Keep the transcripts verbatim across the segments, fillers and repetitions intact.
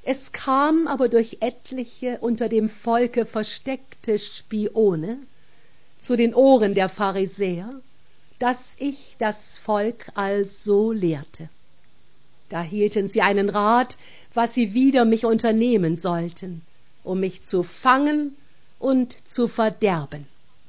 Es kam aber durch etliche unter dem Volke versteckte Spione zu den Ohren der Pharisäer, dass ich das Volk also lehrte. Da hielten sie einen Rat, was sie wider mich unternehmen sollten, um mich zu fangen und zu verderben.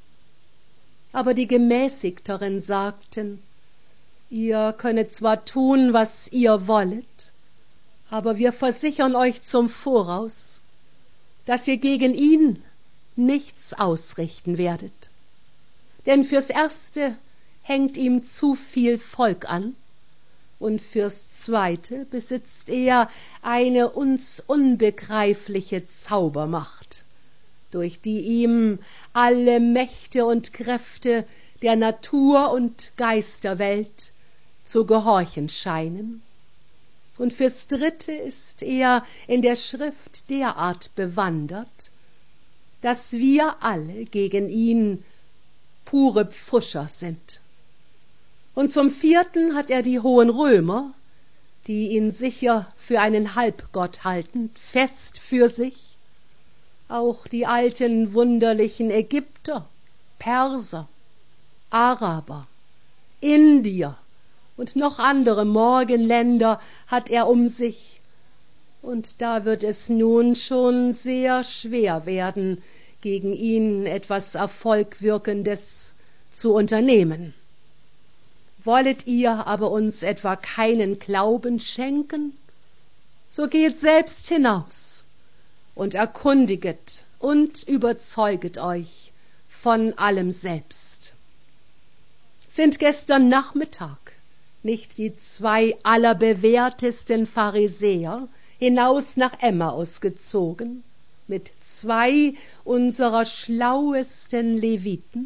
Aber die Gemäßigteren sagten, ihr könnet zwar tun, was ihr wollet, aber wir versichern euch zum Voraus, dass ihr gegen ihn nichts ausrichten werdet. Denn fürs Erste hängt ihm zu viel Volk an, und fürs Zweite besitzt er eine uns unbegreifliche Zaubermacht, durch die ihm alle Mächte und Kräfte der Natur und Geisterwelt zu gehorchen scheinen. Und fürs Dritte ist er in der Schrift derart bewandert, dass wir alle gegen ihn pure Pfuscher sind. Und zum Vierten hat er die hohen Römer, die ihn sicher für einen Halbgott halten, fest für sich, auch die alten wunderlichen Ägypter, Perser, Araber, Indier und noch andere Morgenländer hat er um sich, und da wird es nun schon sehr schwer werden, gegen ihn etwas Erfolgwirkendes zu unternehmen. Wollet ihr aber uns etwa keinen Glauben schenken, so geht selbst hinaus und erkundiget und überzeuget euch von allem selbst. Sind gestern Nachmittag nicht die zwei allerbewährtesten Pharisäer hinaus nach Emmaus gezogen, mit zwei unserer schlauesten Leviten?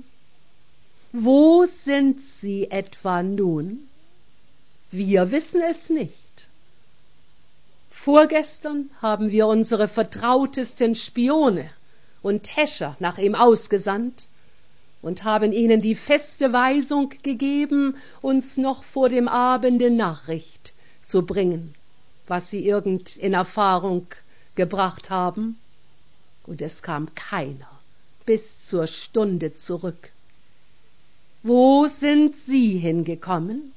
Wo sind sie etwa nun? Wir wissen es nicht. Vorgestern haben wir unsere vertrautesten Spione und Häscher nach ihm ausgesandt und haben ihnen die feste Weisung gegeben, uns noch vor dem Abende Nachricht zu bringen, was sie irgend in Erfahrung gebracht haben. Und es kam keiner bis zur Stunde zurück. Wo sind Sie hingekommen?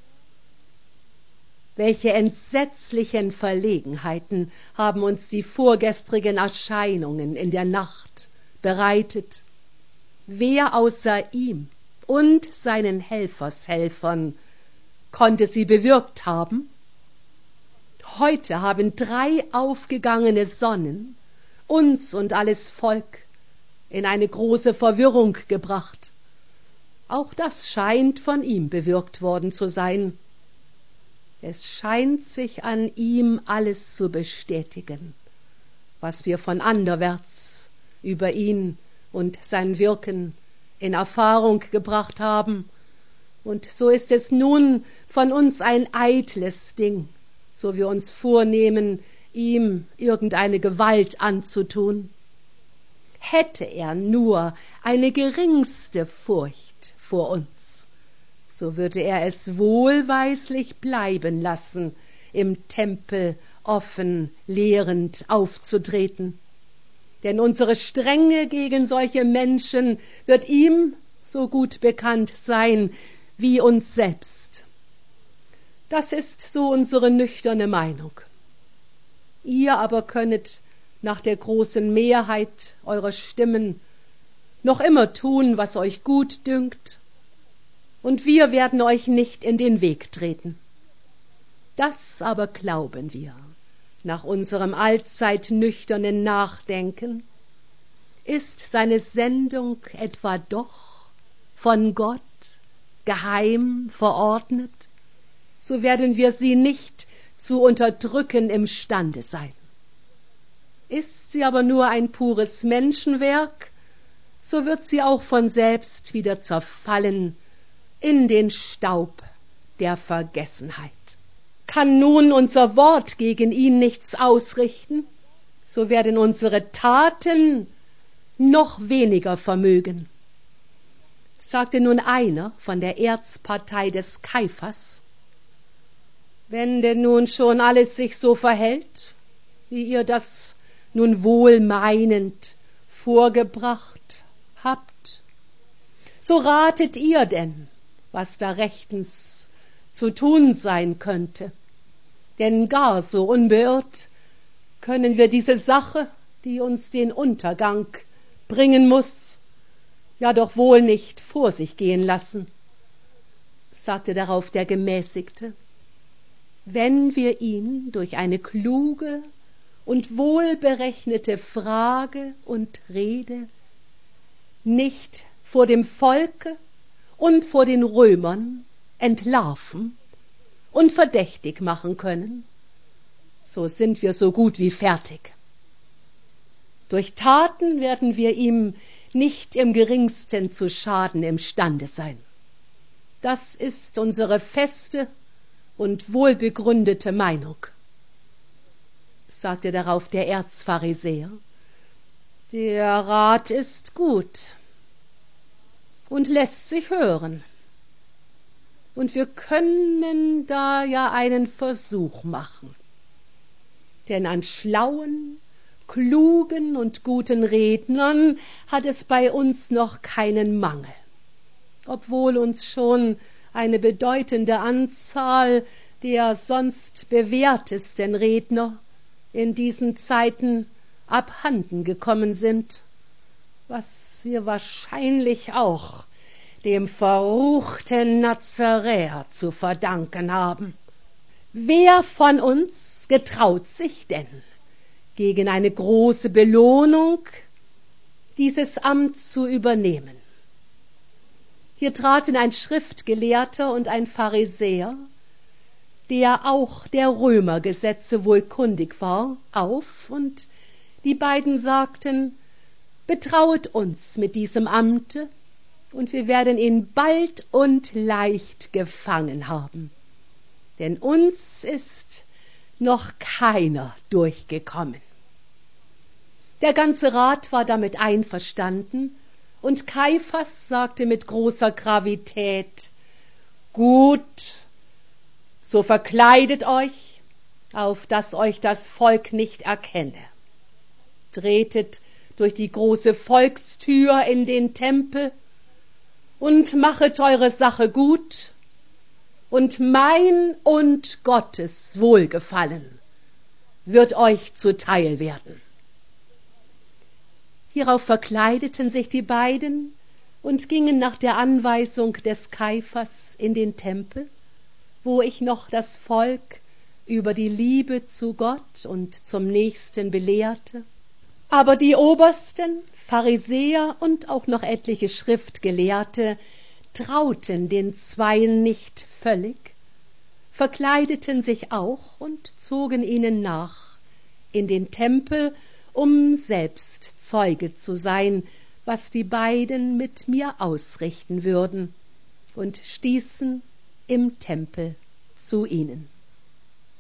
Welche entsetzlichen Verlegenheiten haben uns die vorgestrigen Erscheinungen in der Nacht bereitet? Wer außer ihm und seinen Helfershelfern konnte sie bewirkt haben? Heute haben drei aufgegangene Sonnen uns und alles Volk in eine große Verwirrung gebracht. Auch das scheint von ihm bewirkt worden zu sein. Es scheint sich an ihm alles zu bestätigen, was wir von anderwärts über ihn und sein Wirken in Erfahrung gebracht haben. Und so ist es nun von uns ein eitles Ding, so wir uns vornehmen, ihm irgendeine Gewalt anzutun. Hätte er nur eine geringste Furcht vor uns, so würde er es wohlweislich bleiben lassen, im Tempel offen lehrend aufzutreten. Denn unsere Strenge gegen solche Menschen wird ihm so gut bekannt sein wie uns selbst. Das ist so unsere nüchterne Meinung. Ihr aber könnet nach der großen Mehrheit eurer Stimmen noch immer tun, was euch gut dünkt, und wir werden euch nicht in den Weg treten. Das aber glauben wir, nach unserem allzeit nüchternen Nachdenken, ist seine Sendung etwa doch von Gott geheim verordnet, so werden wir sie nicht zu unterdrücken imstande sein. Ist sie aber nur ein pures Menschenwerk, so wird sie auch von selbst wieder zerfallen in den Staub der Vergessenheit. Kann nun unser Wort gegen ihn nichts ausrichten, so werden unsere Taten noch weniger vermögen. Sagte nun einer von der Erzpartei des Kaiphas: Wenn denn nun schon alles sich so verhält, wie ihr das nun wohlmeinend vorgebracht habt. So ratet ihr denn, was da rechtens zu tun sein könnte. Denn gar so unbeirrt können wir diese Sache, die uns den Untergang bringen muß, ja doch wohl nicht vor sich gehen lassen, sagte darauf der Gemäßigte. Wenn wir ihn durch eine kluge und wohlberechnete Frage und Rede nicht vor dem Volke und vor den Römern entlarven und verdächtig machen können, so sind wir so gut wie fertig. Durch Taten werden wir ihm nicht im geringsten zu schaden imstande sein. Das ist unsere feste und wohlbegründete Meinung, sagte darauf der Erzpharisäer. Der Rat ist gut und lässt sich hören. Und wir können da ja einen Versuch machen. Denn an schlauen, klugen und guten Rednern hat es bei uns noch keinen Mangel, obwohl uns schon eine bedeutende Anzahl der sonst bewährtesten Redner in diesen Zeiten abhanden gekommen sind, was wir wahrscheinlich auch dem verruchten Nazaräer zu verdanken haben. Wer von uns getraut sich denn, gegen eine große Belohnung dieses Amt zu übernehmen? Hier traten ein Schriftgelehrter und ein Pharisäer, der auch der Römergesetze wohl kundig war, auf, und die beiden sagten: Betrauet uns mit diesem Amte, und wir werden ihn bald und leicht gefangen haben. Denn uns ist noch keiner durchgekommen. Der ganze Rat war damit einverstanden, und Kaiphas sagte mit großer Gravität: Gut, so verkleidet euch, auf dass euch das Volk nicht erkenne. Tretet durch die große Volkstür in den Tempel und machet eure Sache gut, und mein und Gottes Wohlgefallen wird euch zuteil werden. Hierauf verkleideten sich die beiden und gingen nach der Anweisung des Kaiphas in den Tempel, wo ich noch das Volk über die Liebe zu Gott und zum Nächsten belehrte. Aber die Obersten, Pharisäer und auch noch etliche Schriftgelehrte trauten den Zweien nicht völlig, verkleideten sich auch und zogen ihnen nach in den Tempel, um selbst Zeuge zu sein, was die beiden mit mir ausrichten würden, und stießen im Tempel zu ihnen.